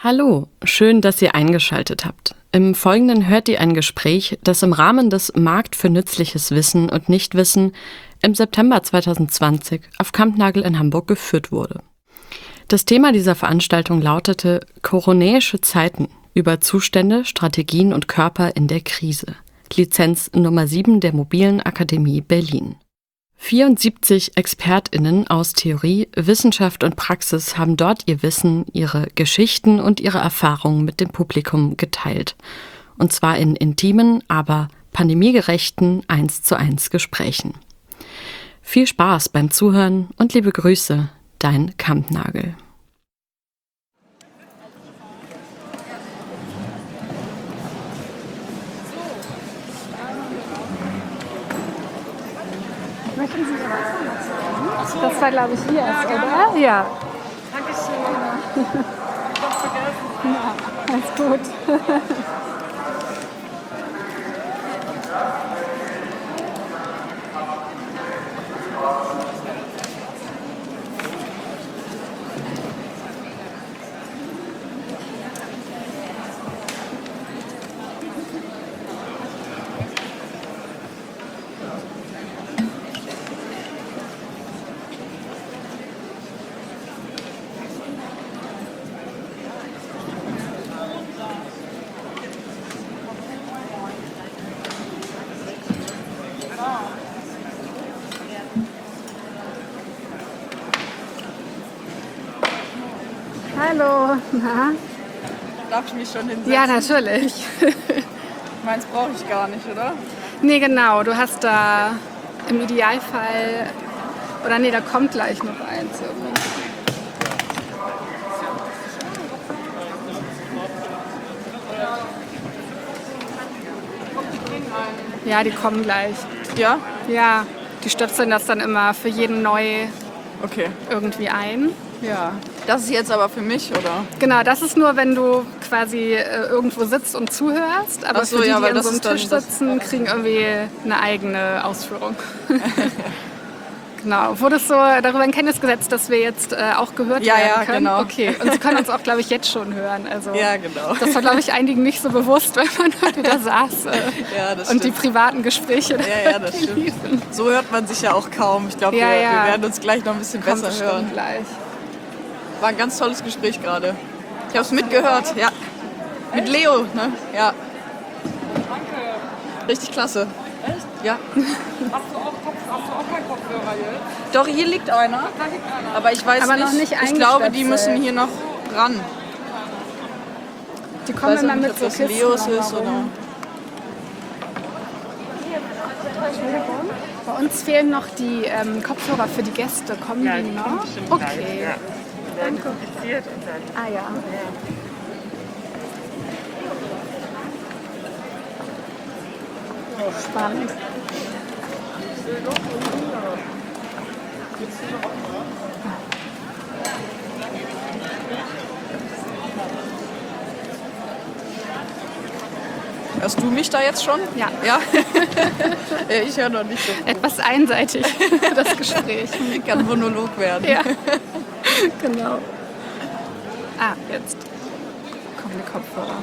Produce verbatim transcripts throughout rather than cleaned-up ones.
Hallo, schön, dass ihr eingeschaltet habt. Im Folgenden hört ihr ein Gespräch, das im Rahmen des Markt für nützliches Wissen und Nichtwissen im September zweitausendzwanzig auf Kampnagel in Hamburg geführt wurde. Das Thema dieser Veranstaltung lautete Koronäische Zeiten über Zustände, Strategien und Körper in der Krise. Lizenz Nummer sieben der Mobilen Akademie Berlin. vierundsiebzig ExpertInnen aus Theorie, Wissenschaft und Praxis haben dort ihr Wissen, ihre Geschichten und ihre Erfahrungen mit dem Publikum geteilt. Und zwar in intimen, aber pandemiegerechten eins zu eins Gesprächen. Viel Spaß beim Zuhören und liebe Grüße, dein Kampnagel. Möchten Sie Ihr Wasser noch sagen? Das war, glaube ich, hier, ja, oder? Ja. Dankeschön. Ich hab's vergessen. Ja, alles gut. Hallo, na? Darf ich mich schon hinsetzen? Ja, natürlich. Meins brauche ich gar nicht, oder? Nee, genau. Du hast da im Idealfall... Oder nee, da kommt gleich noch eins. Ja, die kommen gleich. Ja? Ja, die stöpseln das dann immer für jeden neu Okay. irgendwie ein. Ja. Das ist jetzt aber für mich, oder? Genau, das ist nur, wenn du quasi äh, irgendwo sitzt und zuhörst. Aber Ach so, für die, ja, die weil an das so einem ist dann Tisch das- sitzen, kriegen irgendwie eine eigene Ausführung. Genau. Wurde es so darüber in Kenntnis gesetzt, dass wir jetzt äh, auch gehört Ja, werden ja, können? genau. Okay. Und Sie können uns auch, glaube ich, jetzt schon hören. Also, Ja, genau. das war, glaube ich, einigen nicht so bewusst, weil man heute da saß äh, Ja, das und die stimmt. privaten Gespräche Ja, ja, das die stimmt. liefen. So hört man sich ja auch kaum. Ich glaube, Ja, wir, ja. wir werden uns gleich noch ein bisschen Kommt besser bestimmt hören. gleich. War ein ganz tolles Gespräch gerade. Ich habe es mitgehört, ja. Mit Leo, ne? Ja. Danke. Richtig klasse. Echt? Ja. Hast du auch, Kopf, hast du auch keinen Kopfhörer jetzt? Doch, hier liegt einer. Da liegt einer. Aber ich weiß Aber nicht. noch nicht ich glaube, die eingestöpselt. müssen hier noch ran. Die Ich kommen weiß immer auch nicht, mit ob so das Kisten Leos noch ist rum. oder. Bei uns fehlen noch die ähm, Kopfhörer für die Gäste. Kommen Ja, die die noch? kommen bestimmt Okay. gleich, ja. Die werden infiziert und dann. Ah ja. Spannend. Hörst du mich da jetzt schon? Ja. Ja? Ja, ich höre noch nicht so. Etwas einseitig, das Gespräch. Kann Monolog werden. Ja, genau. Ah, jetzt kommen die Kopfhörer.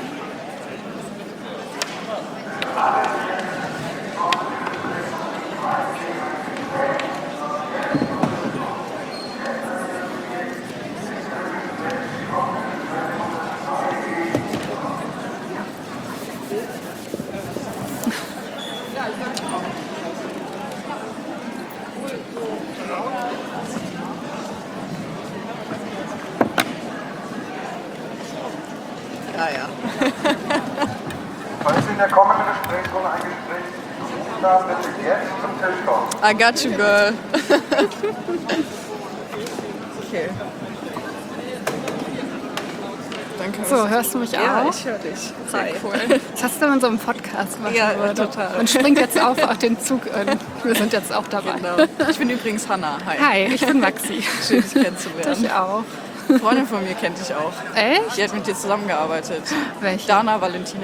Ja, ja. Falls in der kommenden Gesprächsrunde ein Gespräch da bitte jetzt zum Tisch kommen. I got you, girl. Okay. Danke. So, hörst du mich Ja, auch? ich höre dich. Sehr Hi. cool. Das hast du in so einem Podcast machen Ja, würde. total. Und springt jetzt auf auf den Zug. Und wir sind jetzt auch dabei. Genau. Ich bin übrigens Hanna. Hi. Hi, ich bin Maxi. Schön, dich kennenzulernen. Ich auch. Eine Freundin von mir kennt dich auch. Echt? Die hat mit dir zusammengearbeitet. Welche? Dana Valentina.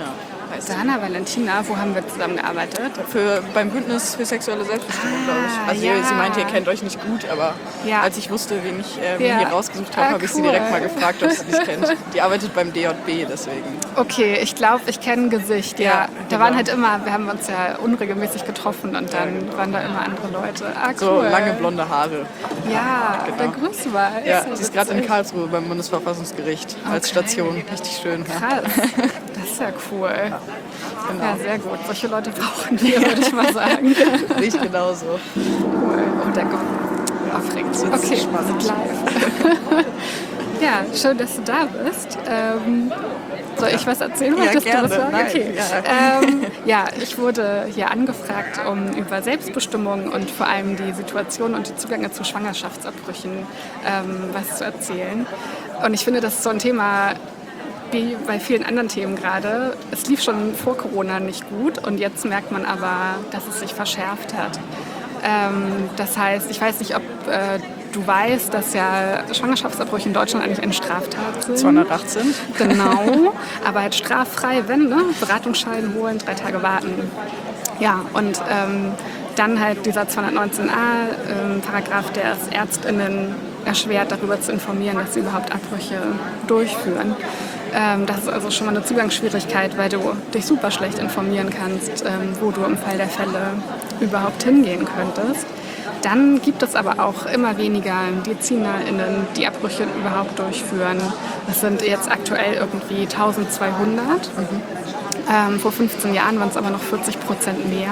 heißt sie. Dana Valentina, wo haben wir zusammengearbeitet? Für, beim Bündnis für sexuelle Selbstbestimmung, Ah, glaube ich. Also ja. ihr, sie meinte, ihr kennt euch nicht gut, aber Ja. als ich wusste, wen ich äh, wen Ja. ihr rausgesucht habe, Ah, habe ich sie cool. direkt mal gefragt, ob sie mich kennt. Die arbeitet beim D J B, deswegen. Okay, ich glaube, ich kenne ein Gesicht, ja. Ja, Da genau. waren halt immer, wir haben uns ja unregelmäßig getroffen und dann waren da immer andere Leute. Ah, cool. So lange blonde Haare. Ja, Genau. dann grüß mal. Ja, Ist sie ist gerade in witzig. Karlsruhe beim Bundesverfassungsgericht als Station. Richtig schön. Ja. Krass, das ist ja cool. Genau. Ja, sehr gut. Solche Leute brauchen wir, würde ich mal sagen. Riecht genauso. Cool. Oh, danke. Aufregend. Das ist Okay, spannend. wir sind live. Ja, schön, dass du da bist. Ähm, soll ich was erzählen? Ja, Wolltest du gerne. was sagen? Nein, Okay. ja. Ähm, ja, ich wurde hier angefragt, um über Selbstbestimmung und vor allem die Situation und die Zugänge zu Schwangerschaftsabbrüchen ähm, was zu erzählen. Und ich finde, das ist so ein Thema, wie bei vielen anderen Themen gerade. Es lief schon vor Corona nicht gut und jetzt merkt man aber, dass es sich verschärft hat. Ähm, das heißt, ich weiß nicht, ob äh, du weißt, dass ja Schwangerschaftsabbrüche in Deutschland eigentlich eine Straftat sind. zweihundertachtzehn. Genau, aber halt straffrei, wenn, ne? Beratungsschein holen, drei Tage warten. Ja, und ähm, dann halt dieser zweihundertneunzehn a ähm, Paragraph, der es ÄrztInnen erschwert, darüber zu informieren, dass sie überhaupt Abbrüche durchführen. Ähm, das ist also schon mal eine Zugangsschwierigkeit, weil du dich super schlecht informieren kannst, ähm, wo du im Fall der Fälle überhaupt hingehen könntest. Dann gibt es aber auch immer weniger MedizinerInnen, die Abbrüche überhaupt durchführen. Das sind jetzt aktuell irgendwie eintausendzweihundert. Ähm, vor fünfzehn Jahren waren es aber noch vierzig Prozent mehr.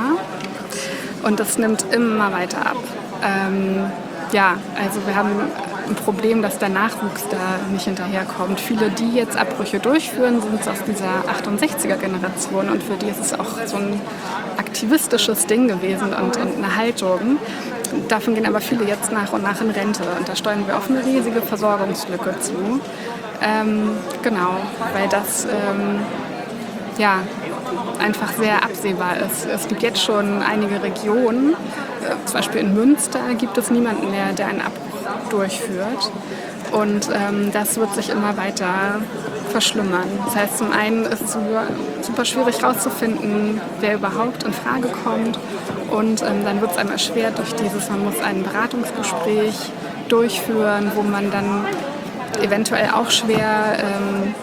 Und das nimmt immer weiter ab. Ähm, ja, also wir haben ein Problem, dass der Nachwuchs da nicht hinterherkommt. Viele, die jetzt Abbrüche durchführen, sind aus dieser achtundsechziger-Generation und für die ist es auch so ein aktivistisches Ding gewesen und, und eine Haltung. Davon gehen aber viele jetzt nach und nach in Rente und da steuern wir auf eine riesige Versorgungslücke zu. Ähm, genau, weil das ähm, ja, einfach sehr absehbar ist. Es gibt jetzt schon einige Regionen, äh, zum Beispiel in Münster gibt es niemanden mehr, der einen Abbruch durchführt. Und ähm, das wird sich immer weiter verschlimmern. Das heißt, zum einen ist es super, super schwierig herauszufinden, wer überhaupt in Frage kommt. Und ähm, dann wird es einem erschwert durch dieses, man muss ein Beratungsgespräch durchführen, wo man dann eventuell auch schwer, ähm,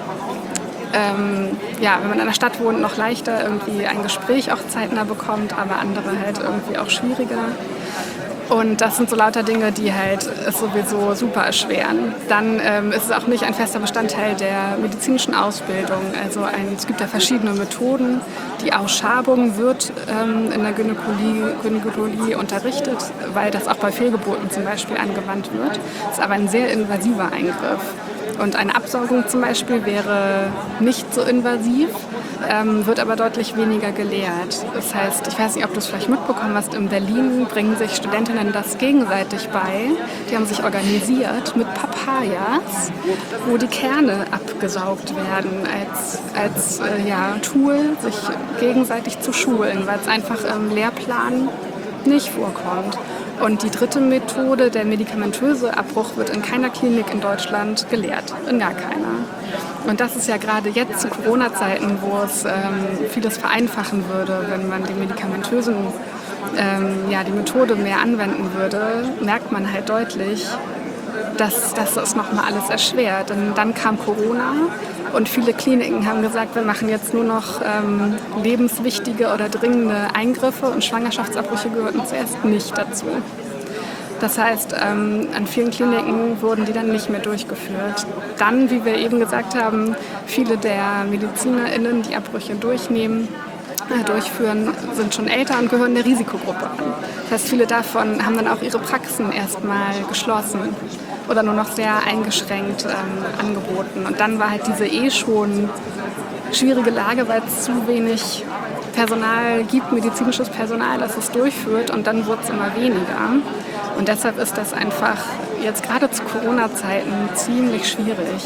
ähm, ja, wenn man in einer Stadt wohnt, noch leichter irgendwie ein Gespräch auch zeitnah bekommt, aber andere halt irgendwie auch schwieriger. Und das sind so lauter Dinge, die halt es sowieso super erschweren. Dann ähm, ist es auch nicht ein fester Bestandteil der medizinischen Ausbildung. Also ein, es gibt ja verschiedene Methoden. Die Ausschabung wird ähm, in der Gynäkologie, Gynäkologie unterrichtet, weil das auch bei Fehlgeburten zum Beispiel angewandt wird. Das ist aber ein sehr invasiver Eingriff. Und eine Absaugung zum Beispiel wäre nicht so invasiv, ähm, wird aber deutlich weniger gelehrt. Das heißt, ich weiß nicht, ob du es vielleicht mitbekommen hast, in Berlin bringen sich Studentinnen das gegenseitig bei. Die haben sich organisiert mit Papayas, wo die Kerne abgesaugt werden als, als äh, ja, Tool, sich gegenseitig zu schulen, weil es einfach im Lehrplan nicht vorkommt. Und die dritte Methode, der medikamentöse Abbruch, wird in keiner Klinik in Deutschland gelehrt. In gar keiner. Und das ist ja gerade jetzt zu Corona-Zeiten, wo es ähm, vieles vereinfachen würde, wenn man die medikamentösen, ähm, ja, die Methode mehr anwenden würde, merkt man halt deutlich, dass, dass das nochmal alles erschwert. Denn dann kam Corona und viele Kliniken haben gesagt, wir machen jetzt nur noch ähm, lebenswichtige oder dringende Eingriffe und Schwangerschaftsabbrüche gehörten zuerst nicht dazu. Das heißt, ähm, an vielen Kliniken wurden die dann nicht mehr durchgeführt. Dann, wie wir eben gesagt haben, viele der MedizinerInnen, die Abbrüche durchnehmen, äh, durchführen, sind schon älter und gehören der Risikogruppe an. Das heißt, viele davon haben dann auch ihre Praxen erstmal geschlossen oder nur noch sehr eingeschränkt ähm, angeboten. Und dann war halt diese eh schon schwierige Lage, weil es zu wenig Personal gibt, medizinisches Personal, das es durchführt und dann wurde es immer weniger. Und deshalb ist das einfach jetzt gerade zu Corona-Zeiten ziemlich schwierig.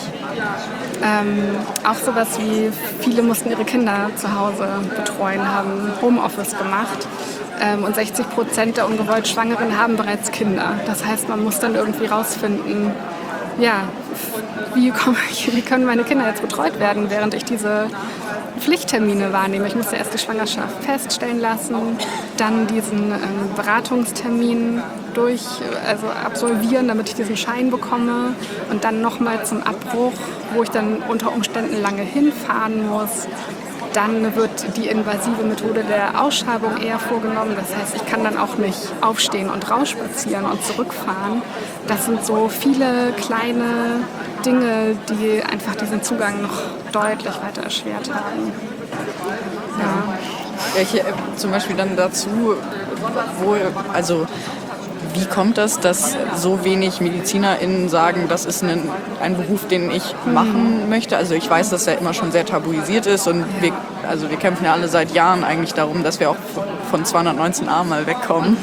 Ähm, auch sowas wie, viele mussten ihre Kinder zu Hause betreuen, haben Homeoffice gemacht. Ähm, und sechzig Prozent der ungewollt Schwangeren haben bereits Kinder. Das heißt, man muss dann irgendwie rausfinden, ja, wie, komm, wie können meine Kinder jetzt betreut werden, während ich diese Pflichttermine wahrnehme. Ich musste erst die Schwangerschaft feststellen lassen, dann diesen ähm, Beratungstermin durch, also absolvieren, damit ich diesen Schein bekomme und dann nochmal zum Abbruch, wo ich dann unter Umständen lange hinfahren muss. Dann wird die invasive Methode der Ausschabung eher vorgenommen. Das heißt, ich kann dann auch nicht aufstehen und rausspazieren und zurückfahren. Das sind so viele kleine Dinge, die einfach diesen Zugang noch deutlich weiter erschwert haben. Ja. Ja, ich, äh, zum Beispiel dann dazu, wo, also wie kommt das, dass so wenig MedizinerInnen sagen, das ist ein, ein Beruf, den ich machen möchte? Also ich weiß, dass er immer schon sehr tabuisiert ist und wir, also wir kämpfen ja alle seit Jahren eigentlich darum, dass wir auch von zweihundertneunzehn a mal wegkommen.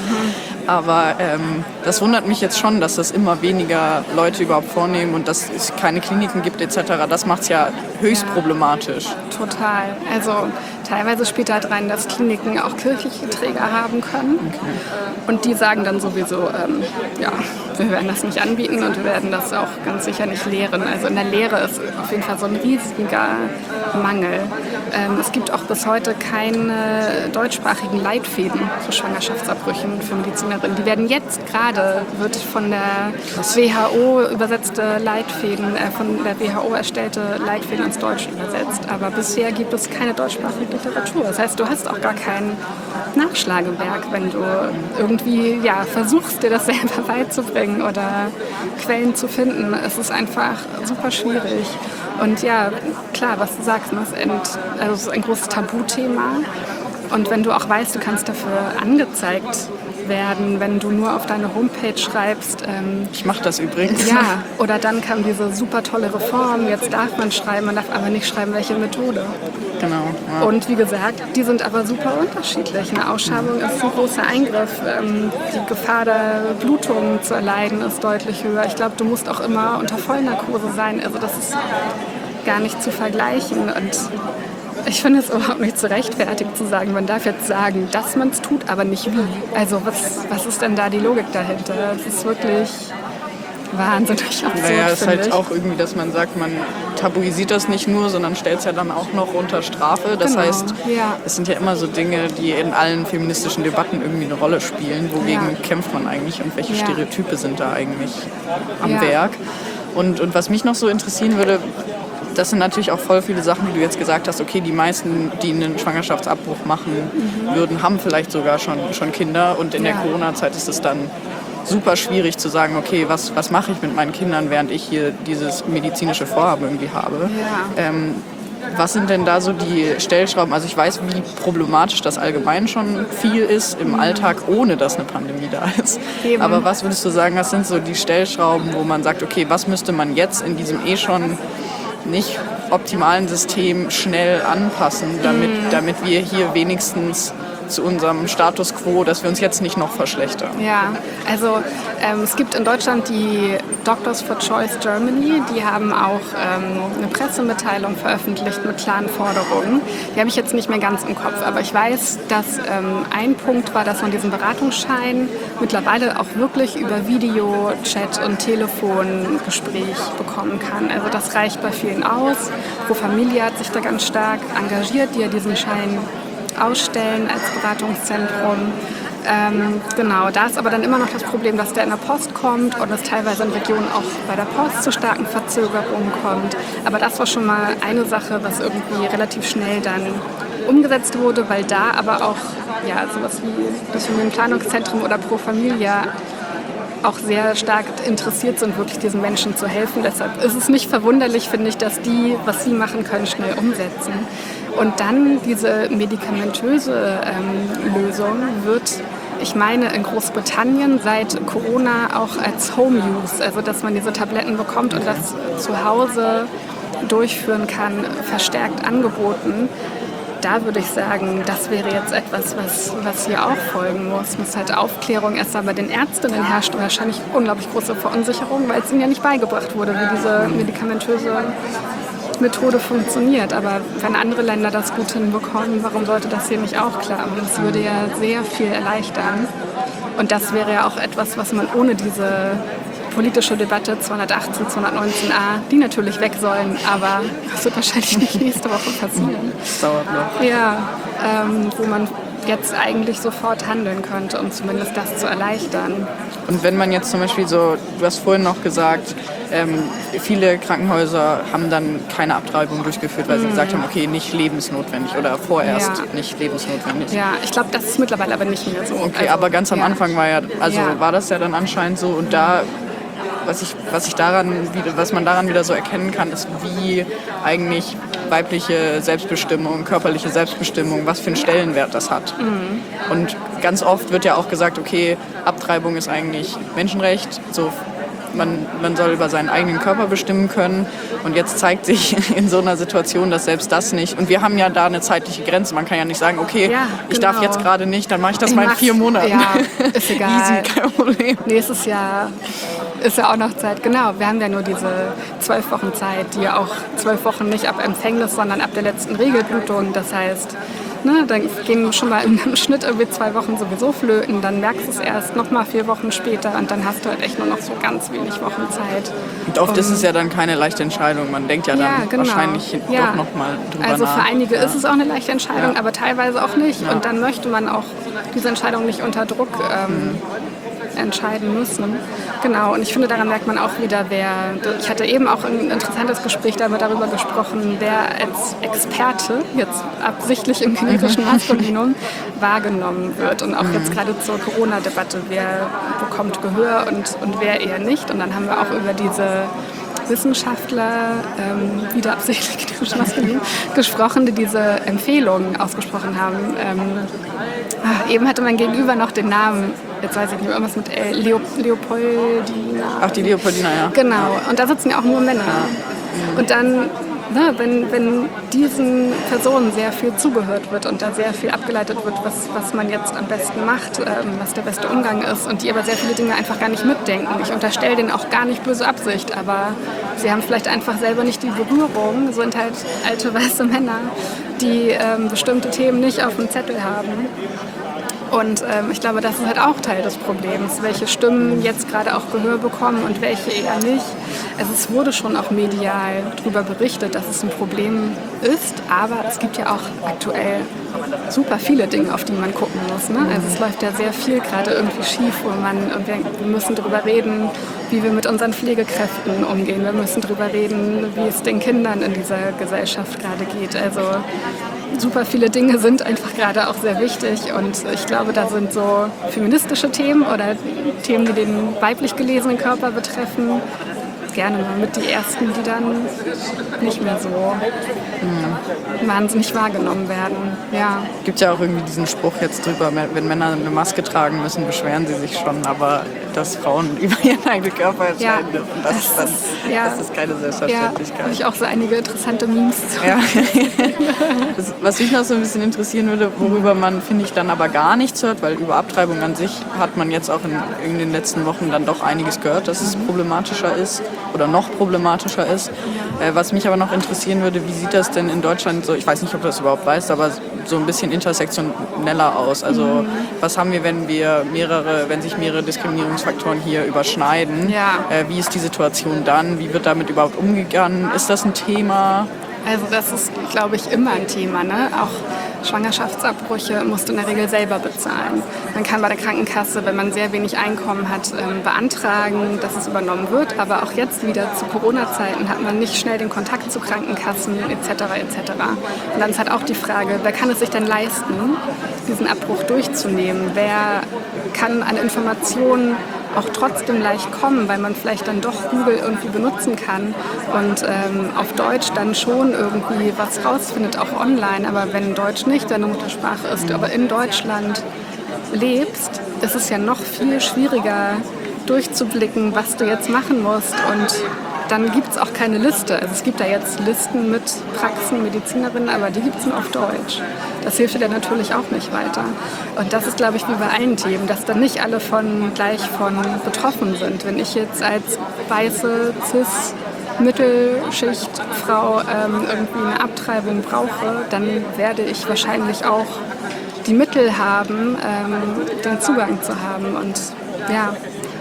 Aber ähm, das wundert mich jetzt schon, dass das immer weniger Leute überhaupt vornehmen und dass es keine Kliniken gibt et cetera. Das macht es ja höchst ja, problematisch. Total. Also teilweise spielt halt rein, dass Kliniken auch kirchliche Träger haben können. Okay. Und die sagen dann sowieso, ähm, ja, wir werden das nicht anbieten und wir werden das auch ganz sicher nicht lehren. Also in der Lehre ist auf jeden Fall so ein riesiger Mangel. Ähm, es gibt auch bis heute keine deutschsprachigen Leitfäden zu Schwangerschaftsabbrüchen für Medizinerinnen. Die werden jetzt gerade, wird von der W H O übersetzte Leitfäden, äh, von der W H O erstellte Leitfäden ins Deutsche übersetzt. Aber bisher gibt es keine deutschsprachige Literatur. Das heißt, du hast auch gar kein Nachschlagewerk, wenn du irgendwie ja, versuchst, dir das selber beizubringen oder Quellen zu finden. Es ist einfach super schwierig. Und ja, klar, was du sagst, ne, es ist, also es ist ein großes Tabuthema. Und wenn du auch weißt, du kannst dafür angezeigt werden, wenn du nur auf deine Homepage schreibst. Ähm, ich mache das übrigens. Ja, oder dann kam diese super tolle Reform, jetzt darf man schreiben, man darf aber nicht schreiben, welche Methode. Genau. Ja. Und wie gesagt, die sind aber super unterschiedlich. Eine Ausschabung ist ein großer Eingriff. Ähm, die Gefahr der Blutung zu erleiden ist deutlich höher. Ich glaube, du musst auch immer unter Vollnarkose sein. Also das ist gar nicht zu vergleichen. Und ich finde es überhaupt nicht zu rechtfertigt zu sagen, man darf jetzt sagen, dass man es tut, aber nicht wie. Also was, was ist denn da die Logik dahinter? Es ist wirklich wahnsinnig absurd, naja, es ist halt ich. auch irgendwie, dass man sagt, man tabuisiert das nicht nur, sondern stellt es ja dann auch noch unter Strafe. Das genau. heißt, ja. es sind ja immer so Dinge, die in allen feministischen Debatten irgendwie eine Rolle spielen. Wogegen ja. kämpft man eigentlich und welche ja. Stereotype sind da eigentlich am ja. Werk? Und, und was mich noch so interessieren würde, das sind natürlich auch voll viele Sachen, wie du jetzt gesagt hast, okay, die meisten, die einen Schwangerschaftsabbruch machen mhm. würden, haben vielleicht sogar schon, schon Kinder und in ja. der Corona-Zeit ist es dann super schwierig zu sagen, okay, was, was mache ich mit meinen Kindern, während ich hier dieses medizinische Vorhaben irgendwie habe. Ja. Ähm, was sind denn da so die Stellschrauben? Also ich weiß, wie problematisch das allgemein schon viel ist im mhm. Alltag, ohne dass eine Pandemie da ist. Eben. Aber was würdest du sagen, was sind so die Stellschrauben, wo man sagt, okay, was müsste man jetzt in diesem eh schon nicht optimalen System schnell anpassen, damit, mhm. damit wir hier wenigstens zu unserem Status quo, dass wir uns jetzt nicht noch verschlechtern. Ja, also ähm, es gibt in Deutschland die Doctors for Choice Germany, die haben auch ähm, eine Pressemitteilung veröffentlicht mit klaren Forderungen. Die habe ich jetzt nicht mehr ganz im Kopf, aber ich weiß, dass ähm, ein Punkt war, dass man diesen Beratungsschein mittlerweile auch wirklich über Video, Chat und Telefongespräch bekommen kann. Also das reicht bei vielen aus. Pro Familia hat sich da ganz stark engagiert, die ja diesen Schein ausstellen als Beratungszentrum. Ähm, genau, da ist aber dann immer noch das Problem, dass der in der Post kommt und es teilweise in Regionen auch bei der Post zu starken Verzögerungen kommt. Aber das war schon mal eine Sache, was irgendwie relativ schnell dann umgesetzt wurde, weil da aber auch ja, sowas wie das Familienplanungszentrum oder Pro Familia auch sehr stark interessiert sind, wirklich diesen Menschen zu helfen. Deshalb ist es nicht verwunderlich, finde ich, dass die, was sie machen können, schnell umsetzen. Und dann diese medikamentöse ähm, Lösung wird, ich meine, in Großbritannien seit Corona auch als Home-Use, also dass man diese Tabletten bekommt und das zu Hause durchführen kann, verstärkt angeboten. Da würde ich sagen, das wäre jetzt etwas, was, was hier auch folgen muss. Muss halt Aufklärung erst mal bei den Ärztinnen herrscht und wahrscheinlich unglaublich große Verunsicherung, weil es ihnen ja nicht beigebracht wurde, wie diese medikamentöse Methode funktioniert. Aber wenn andere Länder das gut hinbekommen, warum sollte das hier nicht auch klappen? Das würde ja sehr viel erleichtern. Und das wäre ja auch etwas, was man ohne diese politische Debatte zweihundertachtzehn, zweihundertneunzehn a, die natürlich weg sollen, aber das wird wahrscheinlich nicht nächste Woche passieren. Das dauert noch. Ja, ähm, wo man jetzt eigentlich sofort handeln könnte, um zumindest das zu erleichtern. Und wenn man jetzt zum Beispiel so, du hast vorhin noch gesagt, ähm, viele Krankenhäuser haben dann keine Abtreibung durchgeführt, weil sie Mhm. gesagt haben, okay, nicht lebensnotwendig oder vorerst Ja. nicht lebensnotwendig. Ja, ich glaube, das ist mittlerweile aber nicht mehr so. Okay, Also, aber ganz am ja. Anfang war ja, also Ja. war das ja dann anscheinend so und da, was ich, was ich daran wieder, was man daran wieder so erkennen kann, ist, wie eigentlich weibliche Selbstbestimmung, körperliche Selbstbestimmung, was für einen Stellenwert das hat. Mhm. Und ganz oft wird ja auch gesagt, okay, Abtreibung ist eigentlich Menschenrecht, so man, man soll über seinen eigenen Körper bestimmen können. Und jetzt zeigt sich in so einer Situation, dass selbst das nicht. Und wir haben ja da eine zeitliche Grenze. Man kann ja nicht sagen, okay, Ja, ich genau. darf jetzt gerade nicht, dann mache ich das Ich mal in mach's- vier Monaten. Ja, ist egal. Easy, kein Problem. Nächstes Jahr ist ja auch noch Zeit. Genau, wir haben ja nur diese zwölf Wochen Zeit, die ja auch zwölf Wochen nicht ab Empfängnis, sondern ab der letzten Regelblutung. Das heißt, ne, dann gehen schon mal im Schnitt irgendwie zwei Wochen sowieso flöten. Dann merkst du es erst noch mal vier Wochen später und dann hast du halt echt nur noch so ganz wenig Wochen Zeit. Und oft Um, ist es ja dann keine leichte Entscheidung. Man denkt ja dann Ja, genau. wahrscheinlich Ja. doch noch mal drüber Also nach. für einige ja. ist es auch eine leichte Entscheidung, Ja. aber teilweise auch nicht. Und dann möchte man auch diese Entscheidung nicht unter Druck ähm, entscheiden müssen. Genau, und ich finde, daran merkt man auch wieder, wer, ich hatte eben auch ein interessantes Gespräch da darüber gesprochen, wer als Experte, jetzt absichtlich im generischen Maskulinum, wahrgenommen wird. Und auch jetzt gerade zur Corona-Debatte, wer bekommt Gehör und, und wer eher nicht. Und dann haben wir auch über diese Wissenschaftler, ähm, wieder absichtlich generisch maskulin, gesprochen, die diese Empfehlungen ausgesprochen haben. Ähm, ah, eben hatte mein Gegenüber noch den Namen, jetzt weiß ich nicht, irgendwas mit äh, Leo, Leopoldina. Ach, die Leopoldina, ja. Genau, und da sitzen ja auch nur Männer. Und dann, ne, wenn, wenn diesen Personen sehr viel zugehört wird und da sehr viel abgeleitet wird, was, was man jetzt am besten macht, ähm, was der beste Umgang ist und die aber sehr viele Dinge einfach gar nicht mitdenken. Ich unterstelle denen auch gar nicht böse Absicht, aber sie haben vielleicht einfach selber nicht die Berührung, sind halt alte weiße Männer, die ähm, bestimmte Themen nicht auf dem Zettel haben. Und ähm, ich glaube, das ist halt auch Teil des Problems, welche Stimmen jetzt gerade auch Gehör bekommen und welche eher nicht. Also es wurde schon auch medial darüber berichtet, dass es ein Problem ist, aber es gibt ja auch aktuell super viele Dinge, auf die man gucken muss. Ne? Also es läuft ja sehr viel gerade irgendwie schief, wo man, und wir, wir müssen darüber reden, wie wir mit unseren Pflegekräften umgehen. Wir müssen darüber reden, wie es den Kindern in dieser Gesellschaft gerade geht. Also super viele Dinge sind einfach gerade auch sehr wichtig und ich glaube, da sind so feministische Themen oder Themen, die den weiblich gelesenen Körper betreffen, gerne mal mit die ersten, die dann nicht mehr so hm. wahnsinnig wahrgenommen werden. Ja. Es gibt ja auch irgendwie diesen Spruch jetzt drüber, wenn Männer eine Maske tragen müssen, beschweren sie sich schon, aber dass Frauen über ihren eigenen Körper entscheiden Ja, dürfen, das, das ist dann, ist- ja. das ist keine Ja, Selbstverständlichkeit. habe ich auch so einige interessante Memes zu. Ja. Das, was mich noch so ein bisschen interessieren würde, worüber man, finde ich, dann aber gar nichts hört, weil über Abtreibung an sich hat man jetzt auch in, in den letzten Wochen dann doch einiges gehört, dass es problematischer ist oder noch problematischer ist. Äh, was mich aber noch interessieren würde, wie sieht das denn in Deutschland so, ich weiß nicht, ob du das überhaupt weißt, aber so ein bisschen intersektioneller aus. Also Mhm. was haben wir, wenn wir mehrere, wenn sich mehrere Diskriminierungsfaktoren hier überschneiden? Ja. Äh, wie ist die Situation dann? Wie wird damit überhaupt umgegangen? Ist das ein Thema? Also das ist, glaube ich, immer ein Thema. Ne? Auch Schwangerschaftsabbrüche musst du in der Regel selber bezahlen. Man kann bei der Krankenkasse, wenn man sehr wenig Einkommen hat, ähm, beantragen, dass es übernommen wird. Aber auch jetzt wieder zu Corona-Zeiten hat man nicht schnell den Kontakt zu Krankenkassen et cetera et cetera. Und dann ist halt auch die Frage, wer kann es sich denn leisten, diesen Abbruch durchzunehmen? Wer kann an Informationen auch trotzdem leicht kommen, weil man vielleicht dann doch Google irgendwie benutzen kann und ähm, auf Deutsch dann schon irgendwie was rausfindet, auch online. Aber wenn Deutsch nicht deine Muttersprache ist, du aber in Deutschland lebst, ist es ja noch viel schwieriger durchzublicken, was du jetzt machen musst. Und dann gibt es auch keine Liste. Also es gibt da jetzt Listen mit Praxen, Medizinerinnen, aber die gibt es nur auf Deutsch. Das hilft dir dann natürlich auch nicht weiter. Und das ist, glaube ich, wie bei allen Themen, dass dann nicht alle von gleich von betroffen sind. Wenn ich jetzt als weiße, cis, Mittelschichtfrau ähm, irgendwie eine Abtreibung brauche, dann werde ich wahrscheinlich auch die Mittel haben, ähm, den Zugang zu haben. Und ja,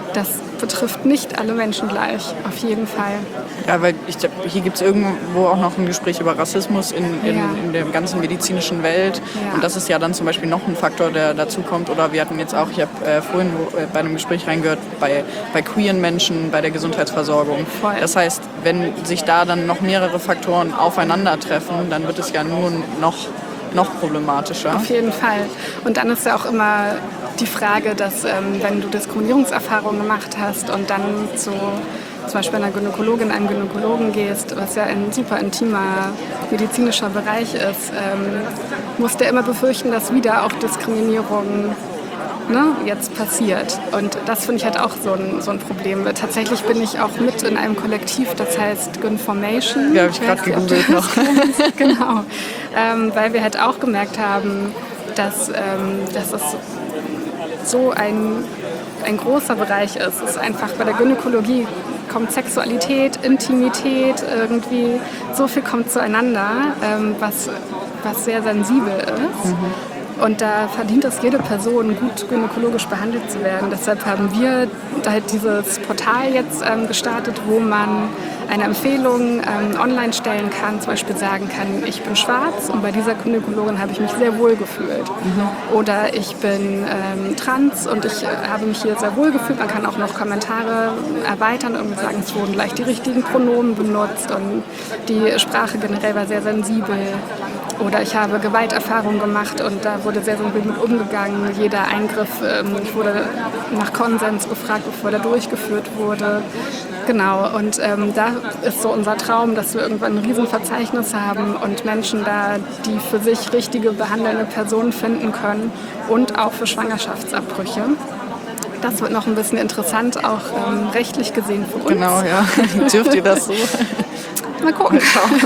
das betrifft nicht alle Menschen gleich, auf jeden Fall. Ja, weil ich glaub, hier gibt es irgendwo auch noch ein Gespräch über Rassismus in, in, Ja. in der ganzen medizinischen Welt. Ja. Und das ist ja dann zum Beispiel noch ein Faktor, der dazu kommt. Oder wir hatten jetzt auch, ich habe äh, vorhin wo, äh, bei einem Gespräch reingehört, bei, bei queeren Menschen, bei der Gesundheitsversorgung. Voll. Das heißt, wenn sich da dann noch mehrere Faktoren aufeinandertreffen, dann wird es ja nur noch, noch problematischer. Auf jeden Fall. Und dann ist ja auch immer die Frage, dass ähm, wenn du Diskriminierungserfahrungen gemacht hast und dann zu zum Beispiel einer Gynäkologin, einem Gynäkologen gehst, was ja ein super intimer medizinischer Bereich ist, ähm, musst du immer befürchten, dass wieder auch Diskriminierung ne, jetzt passiert. Und das finde ich halt auch so ein, so ein Problem. Tatsächlich bin ich auch mit in einem Kollektiv, das heißt Gynformation. Ja, habe ich gerade gegoogelt noch. Genau. Ähm, weil wir halt auch gemerkt haben, dass, ähm, dass es so ein, ein großer Bereich ist. Es ist einfach bei der Gynäkologie kommt Sexualität, Intimität, irgendwie so viel kommt zueinander, ähm, was, was sehr sensibel ist. Mhm. Und da verdient es jede Person, gut gynäkologisch behandelt zu werden. Deshalb haben wir halt dieses Portal jetzt ähm, gestartet, wo man eine Empfehlung ähm, online stellen kann, zum Beispiel sagen kann, ich bin schwarz und bei dieser Gynäkologin habe ich mich sehr wohl gefühlt. Mhm. Oder ich bin ähm, trans und ich äh, habe mich hier sehr wohl gefühlt. Man kann auch noch Kommentare erweitern und sagen, es wurden gleich die richtigen Pronomen benutzt und die Sprache generell war sehr sensibel. Oder ich habe Gewalterfahrungen gemacht und da wurde sehr sensibel mit umgegangen. Jeder Eingriff, ähm, ich wurde nach Konsens gefragt, bevor der durchgeführt wurde. Genau, und ähm, da ist so unser Traum, dass wir irgendwann ein Riesenverzeichnis haben und Menschen da, die für sich richtige behandelnde Personen finden können und auch für Schwangerschaftsabbrüche. Das wird noch ein bisschen interessant, auch ähm, rechtlich gesehen für uns. Genau, ja. Dürft ihr das so? Mal gucken.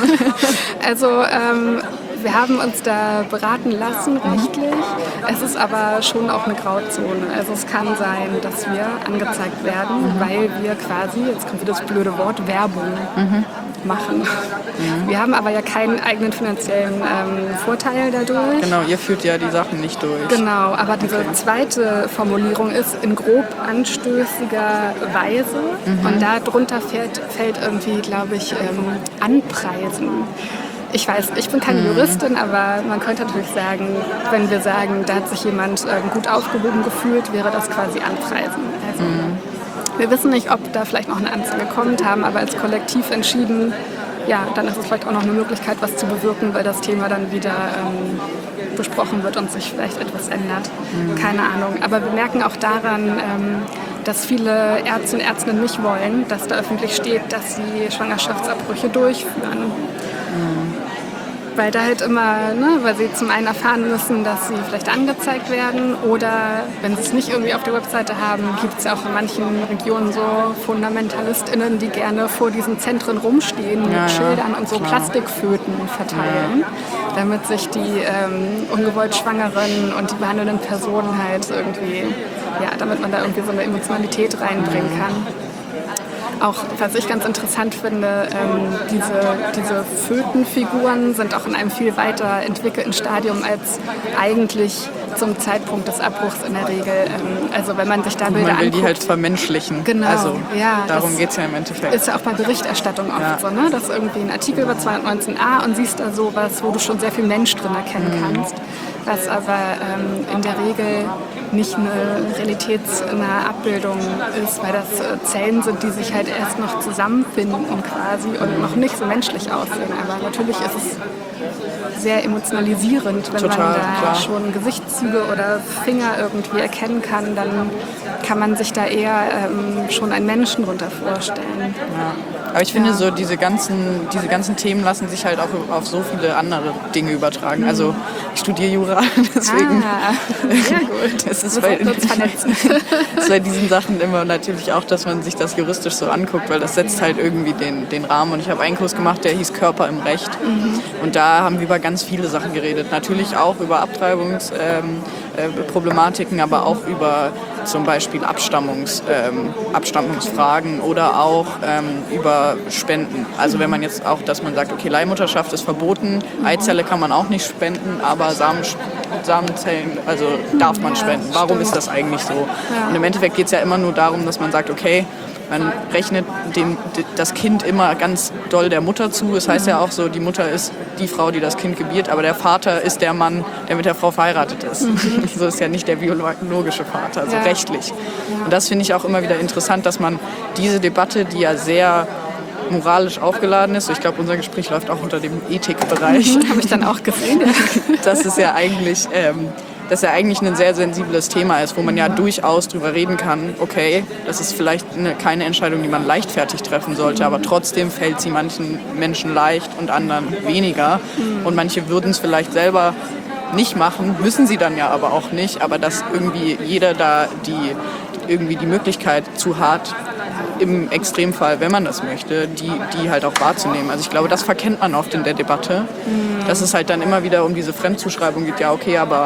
Also ähm, wir haben uns da beraten lassen rechtlich. Es ist aber schon auch eine Grauzone. Also es kann sein, dass wir angezeigt werden, mhm. weil wir quasi, jetzt kommt wieder das blöde Wort, Werbung mhm. machen. Mhm. Wir haben aber ja keinen eigenen finanziellen ähm, Vorteil dadurch. Genau, ihr führt ja die Sachen nicht durch. Genau, aber diese okay. zweite Formulierung ist in grob anstößiger Weise mhm. und darunter fällt, fällt irgendwie, glaube ich, ähm, Anpreisen. Ich weiß, ich bin keine Juristin, aber man könnte natürlich sagen, wenn wir sagen, da hat sich jemand ähm, gut aufgehoben gefühlt, wäre das quasi Anpreisen. Also, mhm. wir wissen nicht, ob da vielleicht noch eine Anzeige kommt, haben aber als Kollektiv entschieden, ja, dann ist es vielleicht auch noch eine Möglichkeit, was zu bewirken, weil das Thema dann wieder ähm, besprochen wird und sich vielleicht etwas ändert. Mhm. Keine Ahnung. Aber wir merken auch daran, ähm, dass viele Ärzte und Ärztinnen nicht wollen, dass da öffentlich steht, dass sie Schwangerschaftsabbrüche durchführen. Mhm. Weil da halt immer, ne, weil sie zum einen erfahren müssen, dass sie vielleicht angezeigt werden oder wenn sie es nicht irgendwie auf der Webseite haben, gibt es ja auch in manchen Regionen so FundamentalistInnen, die gerne vor diesen Zentren rumstehen mit ja, Schildern und so klar. Plastikföten verteilen, ja. damit sich die ähm, ungewollt Schwangeren und die behandelnden Personen halt irgendwie, ja, damit man da irgendwie so eine Emotionalität reinbringen kann. Auch, was ich ganz interessant finde, ähm, diese, diese Fötenfiguren sind auch in einem viel weiter entwickelten Stadium als eigentlich zum Zeitpunkt des Abbruchs in der Regel. Ähm, also wenn man sich da Bilder anguckt. Man will anguckt, die halt vermenschlichen. Genau, also ja, darum geht es ja im Endeffekt. Ist ja auch bei Berichterstattung oft ja. so, ne? Dass irgendwie ein Artikel über zweihundertneunzehn a und siehst da sowas, wo du schon sehr viel Mensch drin erkennen mhm. kannst. Was aber ähm, in der Regel nicht eine realitätsnahe Abbildung ist, weil das äh, Zellen sind, die sich halt erst noch zusammenfinden quasi und noch nicht so menschlich aussehen. Aber natürlich ist es sehr emotionalisierend, wenn Total, man da klar. schon Gesichtszüge oder Finger irgendwie erkennen kann, dann kann man sich da eher ähm, schon einen Menschen drunter vorstellen. Ja. Aber ich finde, ja. so diese ganzen, diese ganzen Themen lassen sich halt auch auf so viele andere Dinge übertragen. Mhm. Also ich studiere Jura, deswegen ah, sehr gut. es ist bei, ist bei diesen Sachen immer natürlich auch, dass man sich das juristisch so anguckt, weil das setzt halt irgendwie den, den Rahmen. Und ich habe einen Kurs gemacht, der hieß Körper im Recht. Mhm. Und da haben wir über ganz viele Sachen geredet. Natürlich auch über Abtreibungsproblematiken, ähm, äh, aber auch über zum Beispiel Abstammungs, ähm, Abstammungsfragen oder auch ähm, über Spenden. Also wenn man jetzt auch, dass man sagt, okay, Leihmutterschaft ist verboten, Eizelle kann man auch nicht spenden, aber Samen, Samenzellen, also darf man spenden. Warum ist das eigentlich so? Und im Endeffekt geht es ja immer nur darum, dass man sagt, okay, man rechnet dem, das Kind immer ganz doll der Mutter zu. Es heißt ja auch so, die Mutter ist die Frau, die das Kind gebiert, aber der Vater ist der Mann, der mit der Frau verheiratet ist. Mhm. So ist ja nicht der biologische Vater, also ja. rechtlich. Und das finde ich auch immer wieder interessant, dass man diese Debatte, die ja sehr moralisch aufgeladen ist, ich glaube, unser Gespräch läuft auch unter dem Ethikbereich. Mhm, habe ich dann auch gesehen. Das ist ja eigentlich... Ähm, dass ja eigentlich ein sehr sensibles Thema ist, wo man ja durchaus drüber reden kann, okay, das ist vielleicht eine, keine Entscheidung, die man leichtfertig treffen sollte, aber trotzdem fällt sie manchen Menschen leicht und anderen weniger. Und manche würden es vielleicht selber nicht machen, müssen sie dann ja aber auch nicht, aber dass irgendwie jeder da die, irgendwie die Möglichkeit zu hat, im Extremfall, wenn man das möchte, die, die halt auch wahrzunehmen. Also ich glaube, das verkennt man oft in der Debatte, dass es halt dann immer wieder um diese Fremdzuschreibung geht, ja okay, aber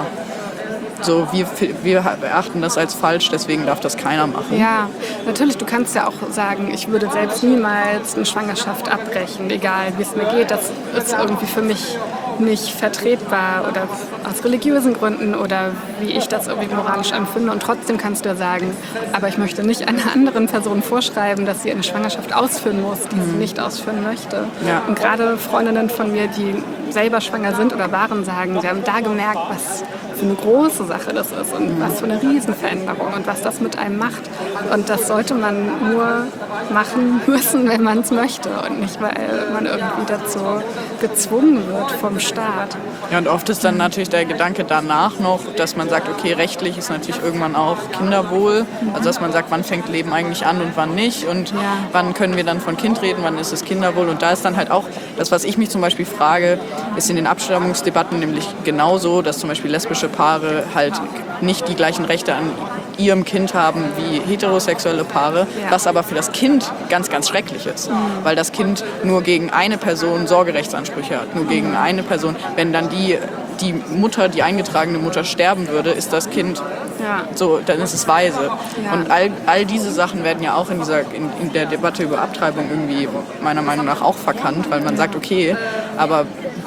so, wir, wir erachten das als falsch, deswegen darf das keiner machen. Ja, natürlich, du kannst ja auch sagen, ich würde selbst niemals eine Schwangerschaft abbrechen, egal wie es mir geht. Das ist irgendwie für mich nicht vertretbar oder aus religiösen Gründen oder wie ich das irgendwie moralisch empfinde. Und trotzdem kannst du ja sagen, aber ich möchte nicht einer anderen Person vorschreiben, dass sie eine Schwangerschaft ausführen muss, die sie nicht ausführen möchte. Ja. Und gerade Freundinnen von mir, die selber schwanger sind oder waren, sagen, sie haben da gemerkt, was für eine große Sache das ist und was für eine Riesenveränderung und was das mit einem macht. Und das sollte man nur machen müssen, wenn man es möchte und nicht, weil man irgendwie dazu gezwungen wird vom Staat. Ja, und oft ist dann natürlich der Gedanke danach noch, dass man sagt, okay, rechtlich ist natürlich irgendwann auch Kinderwohl. Also dass man sagt, wann fängt Leben eigentlich an und wann nicht und ja. wann können wir dann von Kind reden, wann ist es Kinderwohl. Und da ist dann halt auch das, was ich mich zum Beispiel frage, ist in den Abstammungsdebatten nämlich genauso, dass zum Beispiel lesbische Paare halt nicht die gleichen Rechte an ihrem Kind haben wie heterosexuelle Paare, ja. was aber für das Kind ganz, ganz schrecklich ist, mhm. weil das Kind nur gegen eine Person Sorgerechtsansprüche hat, nur gegen eine Person. Wenn dann die, die Mutter, die eingetragene Mutter sterben würde, ist das Kind ja. so, dann ist es weise. Ja. Und all, all diese Sachen werden ja auch in, dieser, in, in der Debatte über Abtreibung irgendwie meiner Meinung nach auch verkannt, weil man sagt, okay, aber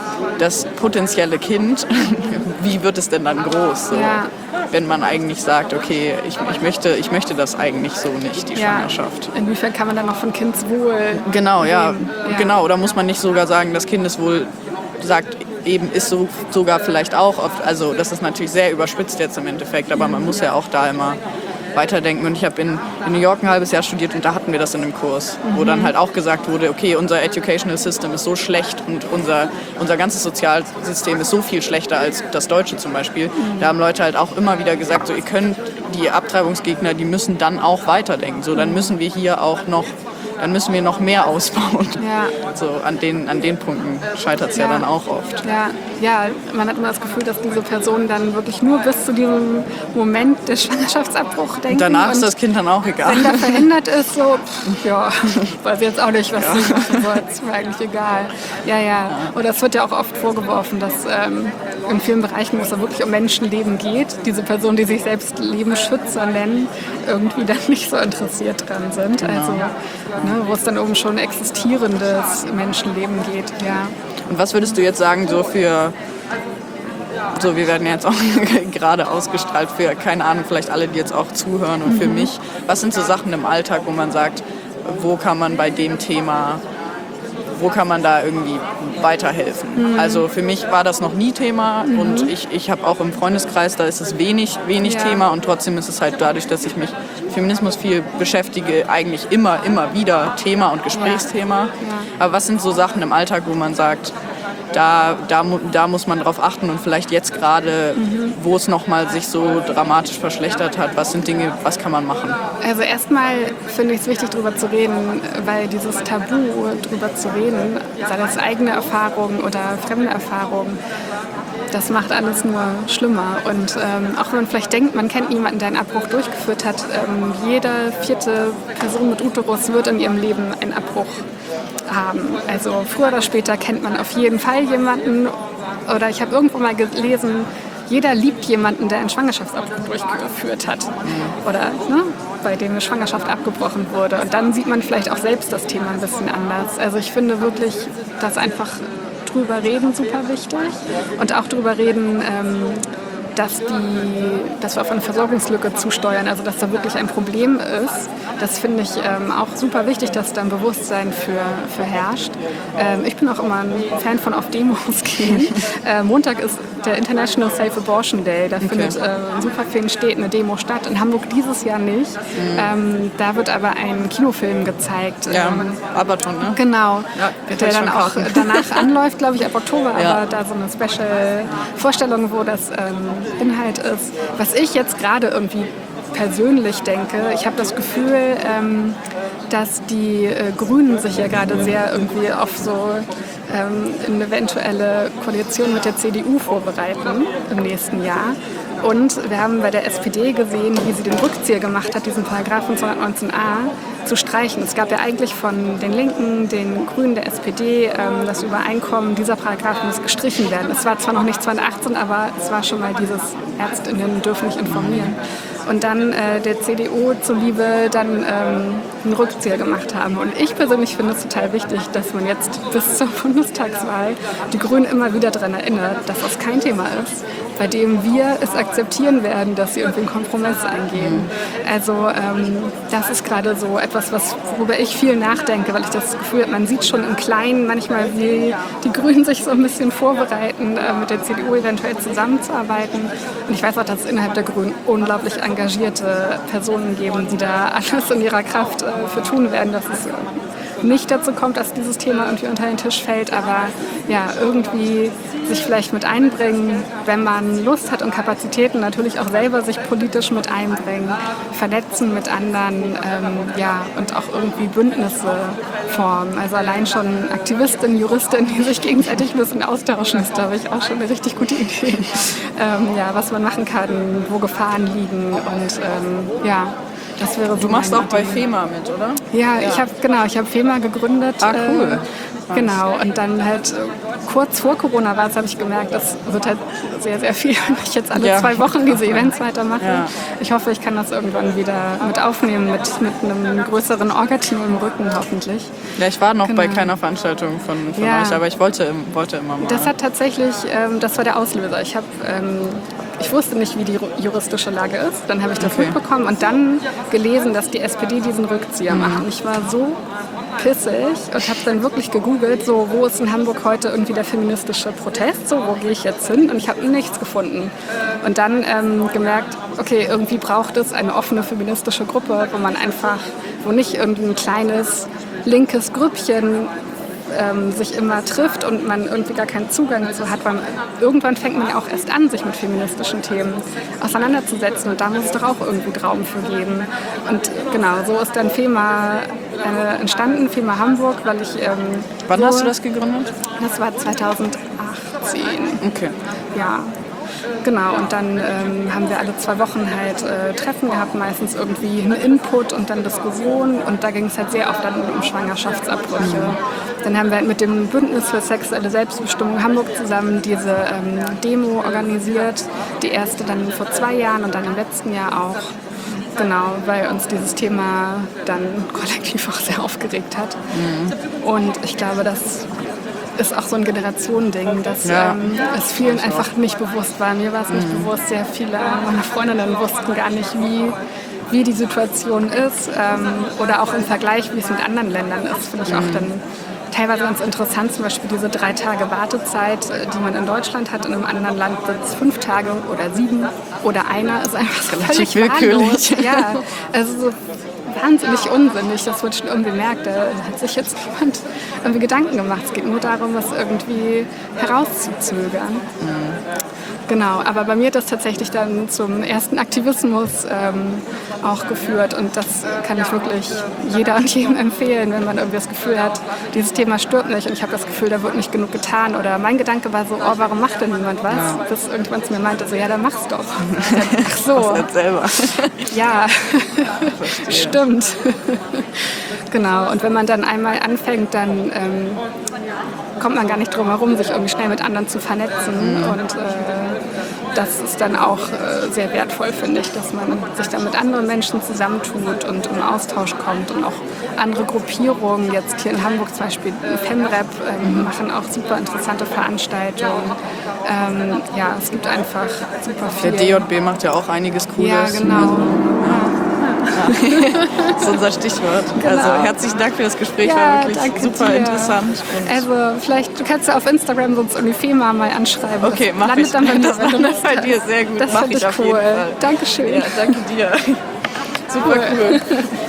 das potenzielle Kind, wie wird es denn dann groß? So? Ja. Wenn man eigentlich sagt, okay, ich, ich, möchte, ich möchte das eigentlich so nicht, die ja. Schwangerschaft. Inwiefern kann man dann noch von Kindeswohl Genau, ja, ja. Genau. Oder muss man nicht sogar sagen, das Kindeswohl sagt, eben ist so, sogar vielleicht auch oft, also das ist natürlich sehr überspitzt jetzt im Endeffekt, aber man muss ja auch da immer weiterdenken. Und ich habe in, in New York ein halbes Jahr studiert und da hatten wir das in einem Kurs, mhm. wo dann halt auch gesagt wurde, okay, unser Educational System ist so schlecht und unser, unser ganzes Sozialsystem ist so viel schlechter als das deutsche zum Beispiel. Mhm. Da haben Leute halt auch immer wieder gesagt, so, ihr könnt, die Abtreibungsgegner, die müssen dann auch weiterdenken. So, dann müssen wir hier auch noch dann müssen wir noch mehr ausbauen. Ja. So, an, den, an den Punkten scheitert es ja. ja dann auch oft. Ja. ja, man hat immer das Gefühl, dass diese Personen dann wirklich nur bis zu diesem Moment des Schwangerschaftsabbruchs denken. Und danach und ist das Kind dann auch egal. Wenn der verhindert ist, so, pff, ja, weiß jetzt auch nicht, was ja. sie machen soll, ist mir eigentlich egal. Ja, ja, ja. Oder es wird ja auch oft vorgeworfen, dass ähm, in vielen Bereichen, wo es da wirklich um Menschenleben geht, diese Personen, die sich selbst Lebensschützer nennen, irgendwie dann nicht so interessiert dran sind. Genau. Also, ne, wo es dann um schon existierendes Menschenleben geht. Ja. Und was würdest du jetzt sagen, so für, so wir werden ja jetzt auch gerade ausgestrahlt für, keine Ahnung, vielleicht alle, die jetzt auch zuhören und mhm. für mich, was sind so Sachen im Alltag, wo man sagt, wo kann man bei dem Thema, wo kann man da irgendwie weiterhelfen? Mhm. Also für mich war das noch nie Thema mhm. und ich, ich habe auch im Freundeskreis, da ist es wenig, wenig ja. Thema und trotzdem ist es halt dadurch, dass ich mich Feminismus viel beschäftige, eigentlich immer, immer wieder Thema und Gesprächsthema. Ja. Ja. Aber was sind so Sachen im Alltag, wo man sagt, da, da, da muss man drauf achten und vielleicht jetzt gerade, mhm. wo es nochmal sich so dramatisch verschlechtert hat, was sind Dinge, was kann man machen? Also erstmal finde ich es wichtig, darüber zu reden, weil dieses Tabu, darüber zu reden, sei das eigene Erfahrungen oder fremde Erfahrungen, das macht alles nur schlimmer. Und ähm, auch wenn man vielleicht denkt, man kennt niemanden, der einen Abbruch durchgeführt hat, ähm, jede vierte Person mit Uterus wird in ihrem Leben einen Abbruch haben. Also früher oder später kennt man auf jeden Fall jemanden. Oder ich habe irgendwo mal gelesen, jeder liebt jemanden, der einen Schwangerschaftsabbruch durchgeführt hat oder ne, bei dem eine Schwangerschaft abgebrochen wurde. Und dann sieht man vielleicht auch selbst das Thema ein bisschen anders. Also ich finde wirklich, dass einfach drüber reden super wichtig und auch drüber reden, ähm, dass, die, dass wir auf eine Versorgungslücke zusteuern, also dass da wirklich ein Problem ist. Das finde ich ähm, auch super wichtig, dass da ein Bewusstsein für, für herrscht. Ähm, ich bin auch immer ein Fan von auf Demos gehen. äh, Montag ist der International Safe Abortion Day. Da okay. findet äh, in super vielen Städten eine Demo statt. In Hamburg dieses Jahr nicht. Mhm. Ähm, da wird aber ein Kinofilm gezeigt. Ja, ähm, Abaton, ne? Genau, ja, der dann auch danach anläuft, glaube ich, ab Oktober. Ja. Aber da so eine Special-Vorstellung, wo das ähm, Inhalt ist. Was ich jetzt gerade irgendwie persönlich denke, ich habe das Gefühl, ähm, dass die äh, Grünen sich ja gerade sehr irgendwie auf so ähm, eine eventuelle Koalition mit der C D U vorbereiten im nächsten Jahr. Und wir haben bei der S P D gesehen, wie sie den Rückzieher gemacht hat, diesen Paragraphen zweihundertneunzehn a zu streichen. Es gab ja eigentlich von den Linken, den Grünen, der S P D ähm, das Übereinkommen, dieser Paragraph muss gestrichen werden. Es war zwar noch nicht zweitausendachtzehn, aber es war schon mal dieses Ärztinnen dürfen nicht informieren. Und dann äh, der C D U zuliebe dann ähm, einen Rückzieher gemacht haben. Und ich persönlich finde es total wichtig, dass man jetzt bis zur Bundestagswahl die Grünen immer wieder daran erinnert, dass das kein Thema ist, bei dem wir es akzeptieren werden, dass sie irgendwie einen Kompromiss eingehen. Also ähm, das ist gerade so etwas, was, worüber ich viel nachdenke, weil ich das Gefühl habe, man sieht schon im Kleinen manchmal, wie die Grünen sich so ein bisschen vorbereiten, äh, mit der C D U eventuell zusammenzuarbeiten. Und ich weiß auch, dass es innerhalb der Grünen unglaublich engagierte Personen geben, die da alles in ihrer Kraft äh, für tun werden, dass es äh, nicht dazu kommt, dass dieses Thema irgendwie unter den Tisch fällt, aber ja, irgendwie sich vielleicht mit einbringen, wenn man Lust hat und Kapazitäten, natürlich auch selber sich politisch mit einbringen, vernetzen mit anderen, ähm, ja, und auch irgendwie Bündnisse formen. Also allein schon Aktivistinnen, Juristinnen, die sich gegenseitig ein bisschen austauschen, ist, glaube ich, auch schon eine richtig gute Idee. Ähm, ja, was man machen kann, wo Gefahren liegen und ähm, ja, das wäre so. Du machst auch bei FEMA mit, oder? Ja, ja. ich habe genau, ich habe FEMA gegründet. Ah, cool. Äh, genau, und dann halt kurz vor Corona war es, habe ich gemerkt, das wird halt sehr, sehr viel, wenn ich jetzt alle ja. zwei Wochen diese Events weitermache. Ja. Ich hoffe, ich kann das irgendwann wieder mit aufnehmen, mit, mit einem größeren Orga-Team im Rücken hoffentlich. Ja, ich war noch genau. bei keiner Veranstaltung von, von ja. euch, aber ich wollte, wollte immer mal. Das hat tatsächlich, ähm, das war der Auslöser. Ich habe ähm, Ich wusste nicht, wie die juristische Lage ist. Dann habe ich das okay. mitbekommen und dann gelesen, dass die S P D diesen Rückzieher mhm. macht. Und ich war so pissig und habe dann wirklich gegoogelt, so, wo ist in Hamburg heute irgendwie der feministische Protest, so, wo gehe ich jetzt hin? Und ich habe nichts gefunden. Und dann ähm, gemerkt, okay, irgendwie braucht es eine offene feministische Gruppe, wo man einfach, wo nicht irgendein kleines linkes Grüppchen Ähm, sich immer trifft und man irgendwie gar keinen Zugang dazu hat, weil irgendwann fängt man ja auch erst an, sich mit feministischen Themen auseinanderzusetzen und da muss es doch auch irgendwie Raum für geben. Und genau, so ist dann FEMA äh, entstanden, FEMA Hamburg, weil ich... Ähm, Wann so, hast du das gegründet? Das war zweitausendachtzehn. Okay. Ja. Genau, und dann ähm, haben wir alle zwei Wochen halt äh, Treffen gehabt, meistens irgendwie einen Input und dann Diskussionen und da ging es halt sehr oft dann um Schwangerschaftsabbrüche. Mhm. Dann haben wir halt mit dem Bündnis für sexuelle Selbstbestimmung Hamburg zusammen diese ähm, Demo organisiert, die erste dann vor zwei Jahren und dann im letzten Jahr auch. Genau, weil uns dieses Thema dann kollektiv auch sehr aufgeregt hat. Mhm. Und ich glaube, dass ist auch so ein Generationending, dass ja. ähm, es vielen einfach nicht bewusst war. Mir war es nicht mhm. bewusst. Sehr viele meiner Freundinnen wussten gar nicht, wie, wie die Situation ist ähm, oder auch im Vergleich, wie es mit anderen Ländern ist, finde ich mhm. auch dann teilweise ganz interessant. Zum Beispiel diese drei Tage Wartezeit, die man in Deutschland hat. In einem anderen Land sind es fünf Tage oder sieben oder einer. Ist einfach so relativ willkürlich. Ja, also so wahnsinnig unsinnig, das wird schon irgendwie merkt. Da hat sich jetzt niemand irgendwie Gedanken gemacht. Es geht nur darum, das irgendwie herauszuzögern. Mhm. Genau, aber bei mir hat das tatsächlich dann zum ersten Aktivismus ähm, auch geführt und das kann ich wirklich jeder und jedem empfehlen, wenn man irgendwie das Gefühl hat, dieses Thema stört mich und ich habe das Gefühl, da wird nicht genug getan oder mein Gedanke war so, oh, warum macht denn niemand was? Ja. Bis irgendwann zu mir meinte, so, ja, dann mach's doch. Ach so. Mach's selber. Ja, stimmt. Genau, und wenn man dann einmal anfängt, dann ähm, kommt man gar nicht drum herum, sich irgendwie schnell mit anderen zu vernetzen. Mhm. Und äh, das ist dann auch äh, sehr wertvoll, finde ich, dass man sich dann mit anderen Menschen zusammentut und im Austausch kommt. Und auch andere Gruppierungen, jetzt hier in Hamburg zum Beispiel FemRep, ähm, machen auch super interessante Veranstaltungen. Ähm, ja, es gibt einfach super viel. Der D J B macht ja auch einiges Cooles. Ja, genau. Also, ja. Das ist unser Stichwort. Genau. Also herzlichen Dank für das Gespräch, ja, war wirklich super dir. interessant. Also vielleicht, du kannst ja auf Instagram sonst Unifema mal anschreiben. Okay, mach landet ich. Dann bei das landet bei dir, sehr gut. Das mach finde ich ich auf cool. jeden Fall. Dankeschön. Ja, danke dir. Super cool. cool.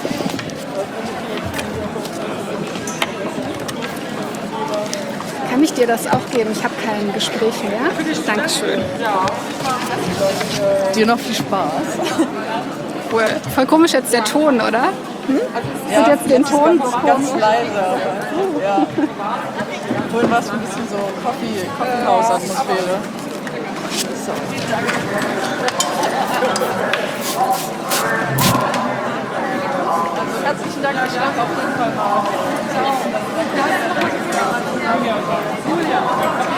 Kann ich dir das auch geben? Ich habe kein Gespräch mehr. Dankeschön. Dir noch viel Spaß. Cool. Voll komisch jetzt der Ton, oder? Hm? Ja, und jetzt den Ton ganz, ganz leise. Aber, ja. Vorhin war es ein bisschen so Coffee, Coffeehouse-Atmosphäre. So. Also herzlichen Dank, ich danke auf jeden Fall mal. Ciao.